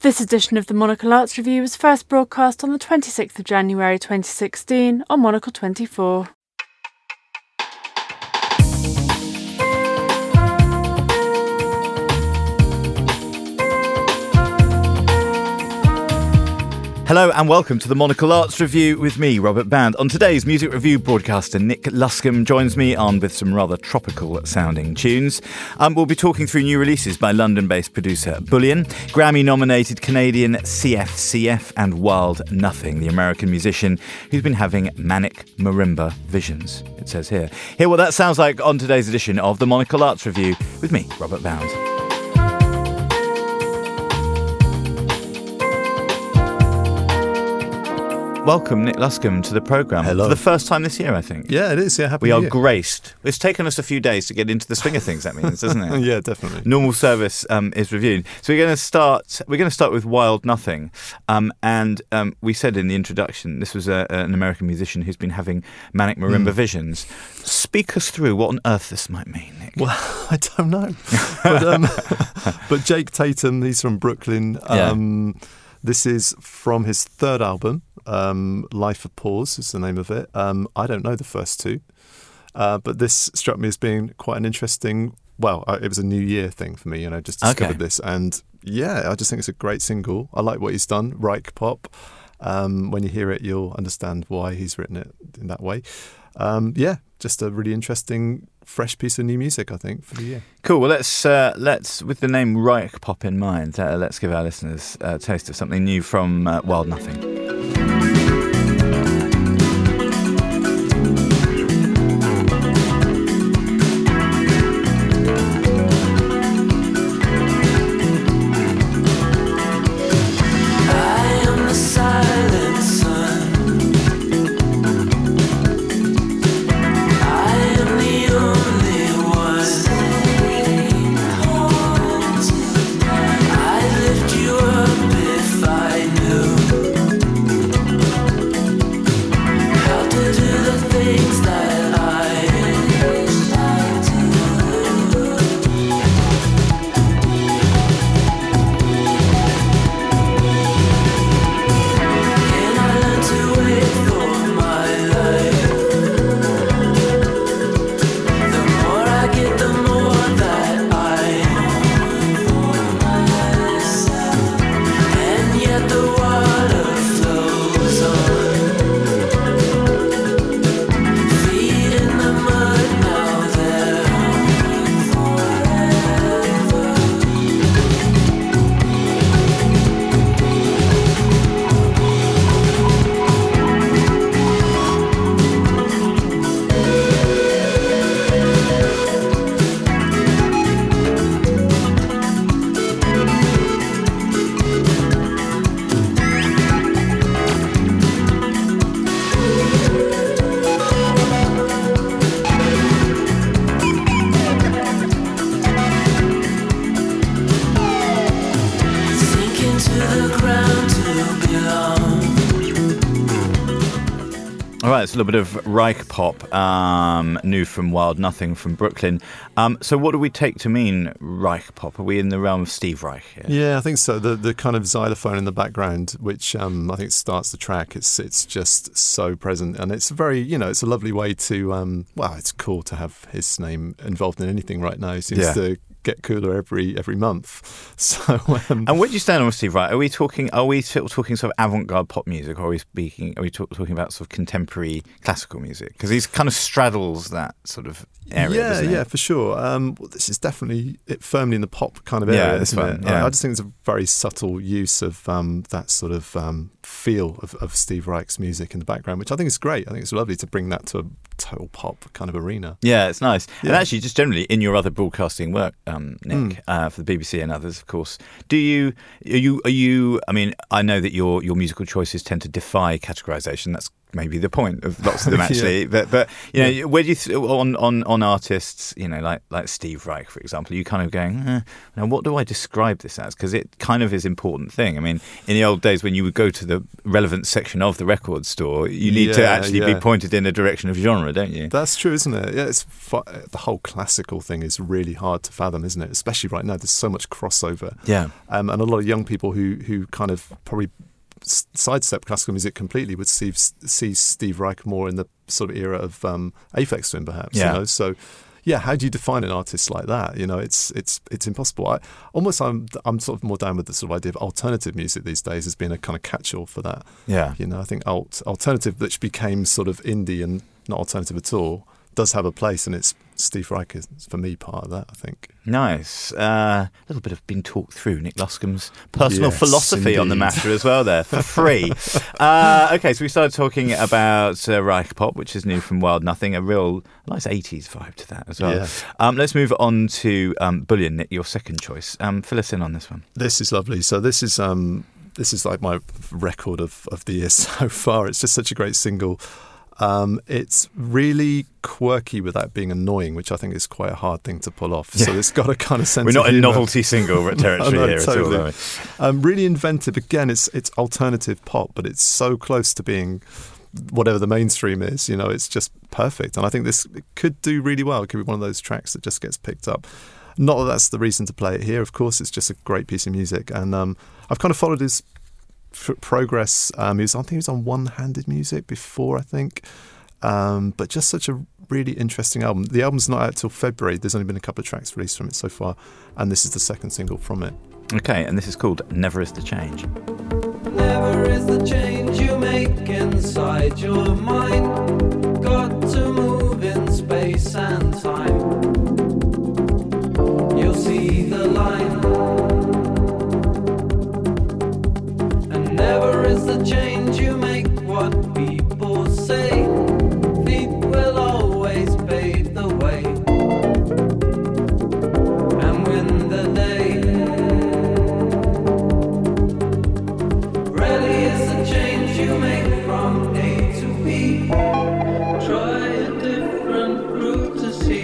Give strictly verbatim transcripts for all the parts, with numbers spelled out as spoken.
This edition of the Monocle Arts Review was first broadcast on the twenty-sixth of January twenty sixteen on Monocle twenty-four. Hello and welcome to the Monocle Arts Review with me, Robert Band. On today's music review broadcaster, Nick Luscombe joins me on with some rather tropical sounding tunes. Um, we'll be talking through new releases by London-based producer Bullion, Grammy-nominated Canadian C F C F and Wild Nothing, the American musician who's been having manic marimba visions, it says here. Hear what that sounds like on today's edition of the Monocle Arts Review with me, Robert Band. Welcome, Nick Luscombe, to the programme. Hello. For the first time this year, I think. Yeah, it is. Yeah, happy We New are Year. graced. It's taken us a few days to get into the swing of things, that means, doesn't it? Yeah, definitely. Normal service um, is reviewed. So we're going to start We're going to start with Wild Nothing. Um, and um, we said in the introduction, this was a, an American musician who's been having manic marimba mm. visions. Speak us through what on earth this might mean, Nick. Well, I don't know. but, um, but Jake Tatum, he's from Brooklyn. Um, yeah. This is from his third album, um, Life of Pause is the name of it. Um, I don't know the first two, uh, but this struck me as being quite an interesting, well, it was a New Year thing for me, and I just discovered okay. this. And yeah, I just think it's a great single. I like what he's done, Reich Pop. Um, when you hear it, you'll understand why he's written it in that way. Um, yeah, just a really interesting, fresh piece of new music, I think, for the year. Cool. Well, let's uh, let's with the name Reich Pop in mind, uh, let's give our listeners a taste of something new from uh, Wild Nothing. It's a little bit of Reich Pop, um, new from Wild Nothing from Brooklyn. Um, so what do we take to mean Reich Pop? Are we in the realm of Steve Reich here? Yeah, I think so. The the kind of xylophone in the background, which um, I think starts the track, it's it's just so present. And it's very, you know, it's a lovely way to, um, well, it's cool to have his name involved in anything right now. He seems yeah. to get cooler every every month. So, um, and where do you stand on Steve Reich? Are we talking? Are we talking sort of avant-garde pop music, or are we speaking? Are we talk, talking about sort of contemporary classical music? Because he kind of straddles that sort of area. Yeah, doesn't yeah, it? for sure. Um, well, this is definitely it firmly in the pop kind of area, yeah, isn't fun, it? Yeah. I, I just think it's a very subtle use of um, that sort of um, feel of, of Steve Reich's music in the background, which I think is great. I think it's lovely to bring that to a total pop kind of arena. Yeah, it's nice. Yeah. And actually, just generally in your other broadcasting work, um, Nick, mm. uh, for the B B C and others, of course, do you are you are you? I mean, I know that your your musical choices tend to defy categorization. That's maybe the point of lots of them actually. yeah. But but you know, yeah. where do you th- on on on artists, you know, like like Steve Reich, for example, you kind of going, eh, now what do I describe this as? Because it kind of is an important thing. I mean, in the old days when you would go to the relevant section of the record store, you need yeah, to actually yeah. be pointed in a direction of genre, don't you? That's true, isn't it? Yeah, it's fu- the whole classical thing is really hard to fathom, isn't it? Especially right now, there's so much crossover. Yeah, um, and a lot of young people who who kind of probably sidestep classical music completely would see, see Steve Reich more in the sort of era of um, Aphex Twin, perhaps. Yeah. You know? So, yeah, how do you define an artist like that? You know, it's it's it's impossible. I, almost, I'm I'm sort of more down with the sort of idea of alternative music these days as being a kind of catch-all for that. Yeah. You know, I think alt alternative, which became sort of indie and not alternative at all, does have a place, and it's Steve Reich is, for me, part of that, I think. Nice. Uh, a little bit of being talked through Nick Luscombe's personal yes, philosophy indeed. on the matter as well there, for free. uh, okay, so we started talking about uh, Reich Pop, which is new from Wild Nothing, a real nice eighties vibe to that as well. Yeah. Um, let's move on to um, Bullion, Nick, your second choice. Um, fill us in on this one. This is lovely. So this is um, this is like my record of, of the year so far. It's just such a great single. Um, it's really quirky without being annoying, which I think is quite a hard thing to pull off. Yeah. So it's got a kind of sense We're not of in humour. novelty single territory no, no, here totally. at all, are we? Um, really inventive. Again, it's it's alternative pop, but it's so close to being whatever the mainstream is. You know, it's just perfect. And I think this could do really well. It could be one of those tracks that just gets picked up. Not that that's the reason to play it here, of course. It's just a great piece of music. And um, I've kind of followed his f- progress. Um, he was, I think he was on One Handed Music before, I think. Um, but just such a really interesting album. The album's not out till February. There's only been a couple of tracks released from it so far, and this is the second single from it. Okay, and this is called Never Is the Change. Never is the change you make inside your mind. Got to move in space and time. You'll see the line. And never is the change you make what people say. Will always pave the way and win the day. Rarely is the change you make from A to B. Try a different route to see.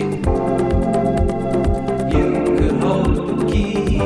You could hold the key.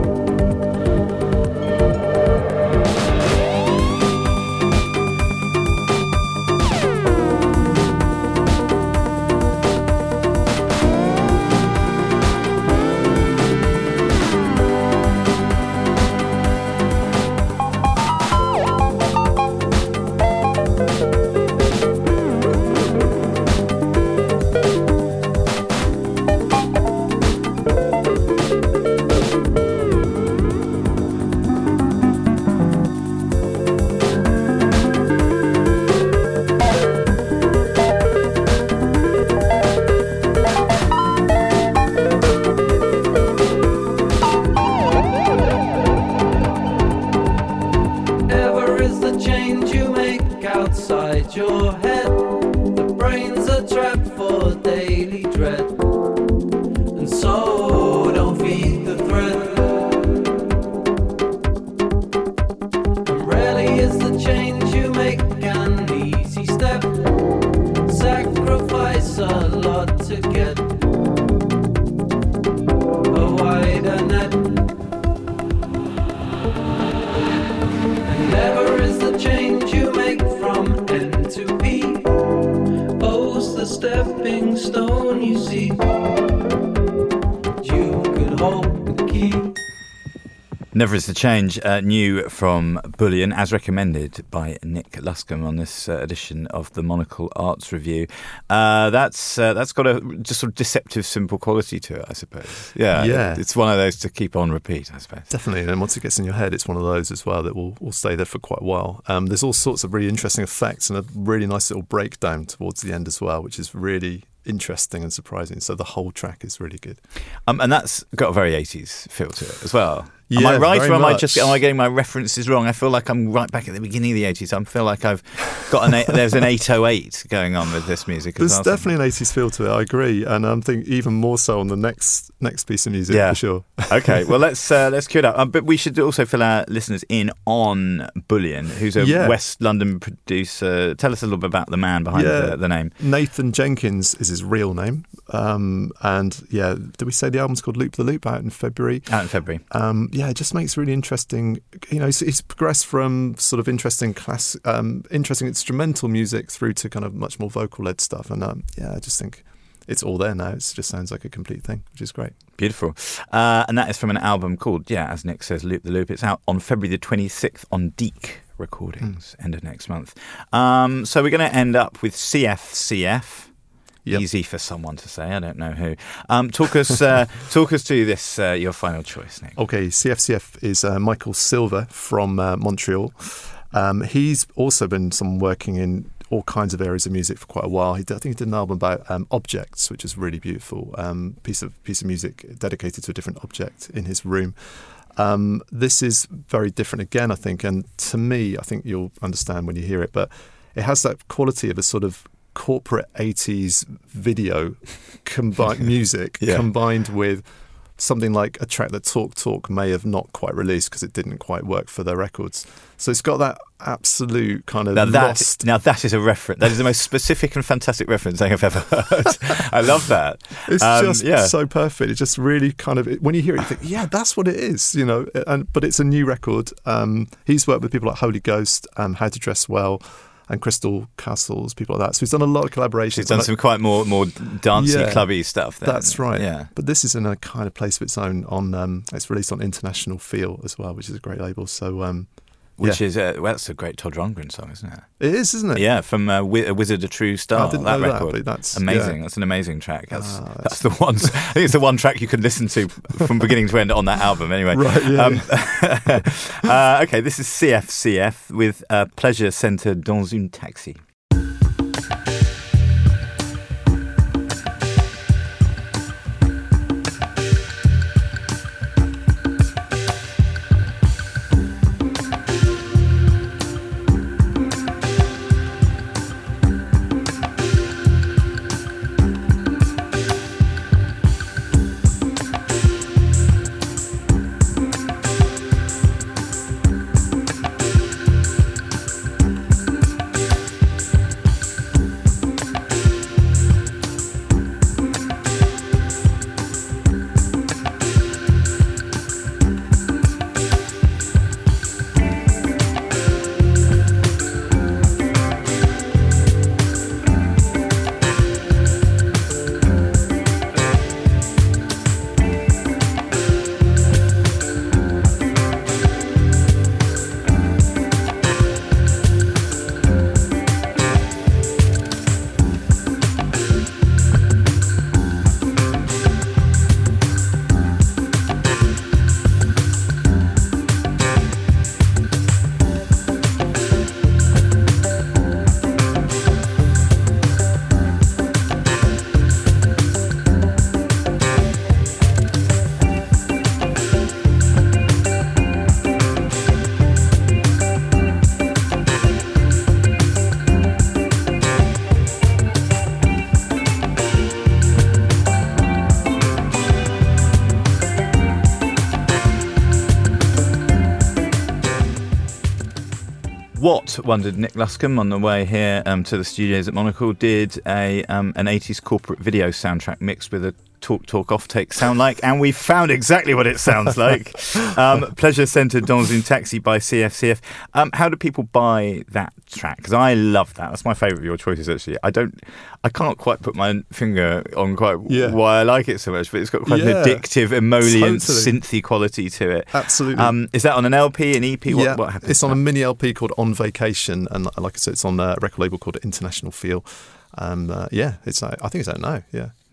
Never Is the Change, uh, new from Bullion, as recommended by Nick Luscombe on this uh, edition of the Monocle Arts Review. Uh, that's uh, that's got a just sort of deceptive, simple quality to it, I suppose. Yeah, yeah. It's one of those to keep on repeat, I suppose. Definitely, and once it gets in your head, it's one of those as well that will will stay there for quite a while. Um, there's all sorts of really interesting effects and a really nice little breakdown towards the end as well, which is really interesting and surprising. So the whole track is really good. Um, and that's got a very eighties feel to it as well. Am Yeah, I right, very or am I much. just am I getting my references wrong? I feel like I'm right back at the beginning of the eighties. I feel like I've got an eight, there's an eight oh eight going on with this music. There's as well. definitely an eighties feel to it. I agree, and I'm thinking even more so on the next next piece of music Yeah. for sure. Okay, well let's uh, let's cue it up. Um, but we should also fill our listeners in on Bullion, who's a Yeah. West London producer. Tell us a little bit about the man behind Yeah. the, the name. Nathan Jenkins is his real name, um, and yeah, did we say the album's called Loop the Loop, out in February? Out in February. Um, yeah, it just makes really interesting. You know, he's, he's progressed from sort of interesting class, um, interesting instrumental music through to kind of much more vocal-led stuff, and um, yeah, I just think it's all there now. It just sounds like a complete thing, which is great. Beautiful. Uh, and that is from an album called, yeah, as Nick says, Loop the Loop. It's out on February the twenty-sixth on Deek Recordings, mm. end of next month. Um, so we're going to end up with C F C F. Yep. Easy for someone to say. I don't know who. Um, talk us, uh, talk us through this. Uh, your final choice, Nick. Okay, C F C F is uh, Michael Silver from uh, Montreal. Um, he's also been someone working in all kinds of areas of music for quite a while. He did, I think he did an album about um, objects, which is really beautiful. Um, piece of piece of music dedicated to a different object in his room. Um, this is very different again, I think, and to me, I think you'll understand when you hear it. But it has that quality of a sort of corporate eighties video combined music yeah. combined with something like a track that Talk Talk may have not quite released because it didn't quite work for their records. So it's got that absolute kind of now that, lost. Now that is a reference. That is the most specific and fantastic reference I have ever heard. I love that. It's um, just yeah. so perfect. It just really kind of, when you hear it, you think, yeah, that's what it is, you know. And but it's a new record. Um, he's worked with people like Holy Ghost, um, How to Dress Well, and Crystal Castles, people like that. So he's done a lot of collaborations. He's done some quite more more dancey, Yeah, clubby stuff. Then. That's right. Yeah. But this is in a kind of place of its own. On um, it's released on International Feel as well, which is a great label. So, um, which yeah. is uh, well, that's a great Todd Rundgren song, isn't it? It is, isn't it? Yeah, from uh, Wi- Wizard of True Star. I didn't that know record. that, but that's amazing. Yeah. That's an amazing track. That's, Ah, that's the one. I think it's the one track you can listen to from beginning to end on that album. Anyway, Right, yeah, um, uh, okay, this is C F C F with uh, Pleasure Centre dans une taxi. What, wondered Nick Luscombe on the way here um, to the studios at Monocle, did a um, an eighties corporate video soundtrack mixed with a Talk Talk off-take sound like? And we found exactly what it sounds like. um, Pleasure Centre dans une taxi by C F C F. Um, how do people buy that track? Because I love that. That's my favourite of your choices, actually. I don't, I can't quite put my finger on quite Yeah. why I like it so much, but it's got quite Yeah. an addictive, emollient, Totally. synthy quality to it. Absolutely. Um, is that on an L P, an E P? What, yeah, what happens? it's on a mini L P called On Vacation, and like I said, it's on a record label called International Feel. Um, uh, yeah, it's. I think it's out now. Yeah.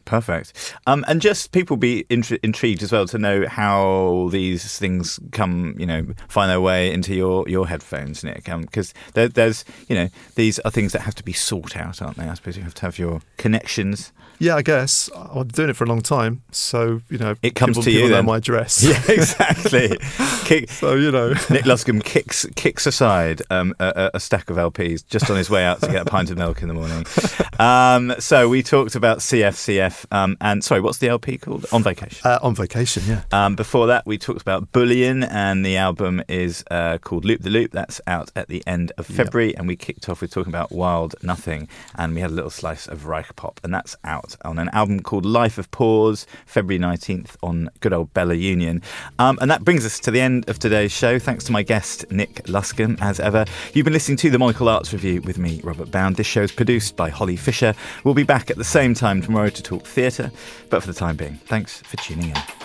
Perfect. Um, and just people be intri- intrigued as well to know how these things come, you know, find their way into your, your headphones, Nick. Because um, there, there's, you know, these are things that have to be sought out, aren't they? I suppose you have to have your connections. Yeah, I guess. I've been doing it for a long time. So, you know, it comes people, to you people then. know my address. Yeah, exactly. Kick, so, you know. Nick Luscombe kicks kicks aside um, a, a stack of L Ps just on his way out to get a pint of milk in the morning. Um, so we talked about C F C F. Um, and sorry, what's the L P called? On Vacation. Uh, on Vacation, yeah. Um, before that, we talked about Bullion, and the album is uh, called Loop the Loop. That's out at the end of February. Yep. And we kicked off with talking about Wild Nothing, and we had a little slice of Reich Pop, and that's out on an album called Life of Pause, February nineteenth on good old Bella Union. Um, and that brings us to the end of today's show. Thanks to my guest, Nick Luscombe, as ever. You've been listening to the Monocle Arts Review with me, Robert Bound. This show is produced by Holly Fisher. We'll be back at the same time tomorrow to talk theatre. But for the time being, thanks for tuning in.